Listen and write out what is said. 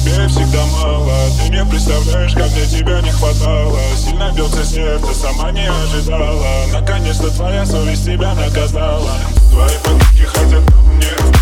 тебе всегда мало. Ты не представляешь, как мне тебя не хватало. Сильно бьется сердце, сама не ожидала. Наконец-то твоя совесть тебя наказала. Твои подруги хотят ко мне